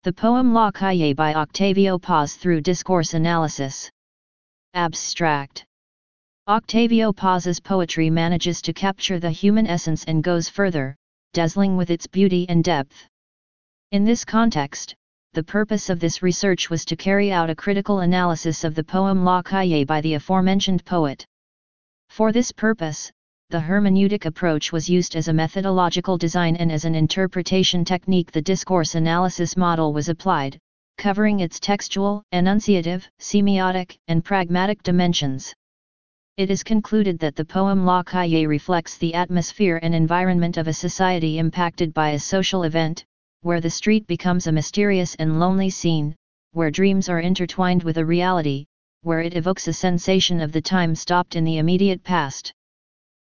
The poem La Calle by Octavio Paz through discourse analysis. Abstract. Octavio Paz's poetry manages to capture the human essence and goes further, dazzling with its beauty and depth. In this context, the purpose of this research was to carry out a critical analysis of the poem La Calle by the aforementioned poet. For this purpose, the hermeneutic approach was used as a methodological design, and as an interpretation technique the discourse analysis model was applied, covering its textual, enunciative, semiotic, and pragmatic dimensions. It is concluded that the poem La Calle reflects the atmosphere and environment of a society impacted by a social event, where the street becomes a mysterious and lonely scene, where dreams are intertwined with a reality, where it evokes a sensation of the time stopped in the immediate past.